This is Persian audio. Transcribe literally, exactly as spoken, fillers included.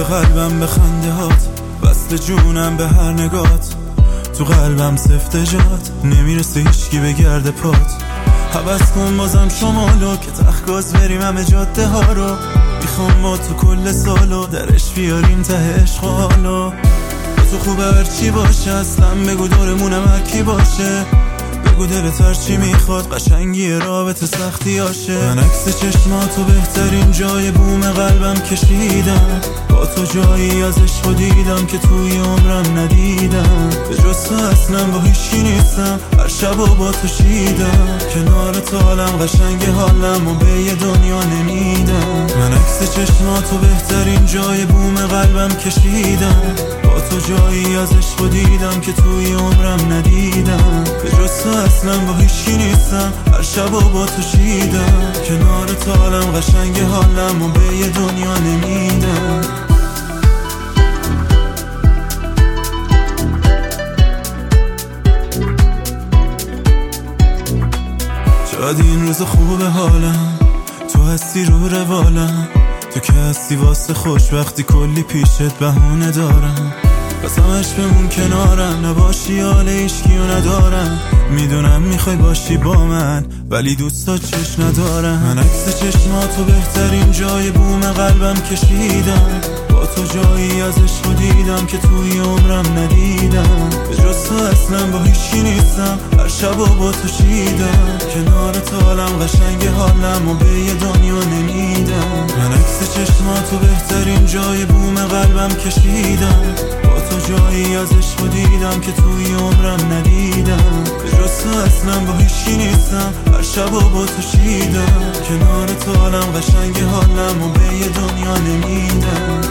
قلبم به خنده هات، وصل جونم به هر نگات. تو قلبم سفته جات، نمیرسه هیچکی به گرد پات. حوض کن بازم شمالو که تخت بریم همه جاده ها رو. میخوام با تو کل سالو درش بیاریم ته عشق و حالو. تو خوبه هرچی باشه، اصلا بگو دورمونم هرکی باشه. بگو دلت هرچی میخواد، قشنگی رابطه سختی هاشه. من عکس چشماتو بهترین جای بوم قلبم کشیدم. با تو جایی از عشق دیدم که توی عمرم ندیدم. به جز تو اصلا با هیچی نیستم، هر شب و با تو شیدم. کنار تو حالم قشنگ حالم و به یه دنیا نمیدم. من عکس چشماتو بهترین جای بوم قلبم کشیدم. با تو جایی از عشق دیدم که توی عمرم ندیدم. به جز تو اصلا با هیچی نیستم، هر شب و با تو شیدم. کنار تو حالم قشنگ حالم و به یه دنیا نمیدم. شاید این روز خوب حالم، تو هستی رو روالم. تو که هستی واسه خوشبختی کلی پیشت بهونه دارم. بس همش بمون کنارم، نباشی حال عشقیو ندارم. میدونم میخوای باشی با من ولی دوستا چش ندارم. من عکس چشماتو بهترین جای بوم قلبم کشیدم. با تو جایی از عشق دیدم که توی عمرم ندیدم. به جز تو اصلا با هیچی نیستم، هر شب و با تو شیدم. کنار تو حالم قشنگ حالم و به یه دنیا نمیدم. من عکس چشماتو بهترین جای بوم قلبم کشیدم. با تو جایی از عشق دیدم که توی عمرم ندیدم. به جز تو اصلا با هیچی نیستم، هر شب و با تو شیدم. کنار تو حالم قشنگ حالم و به یه دنیا نمیدم.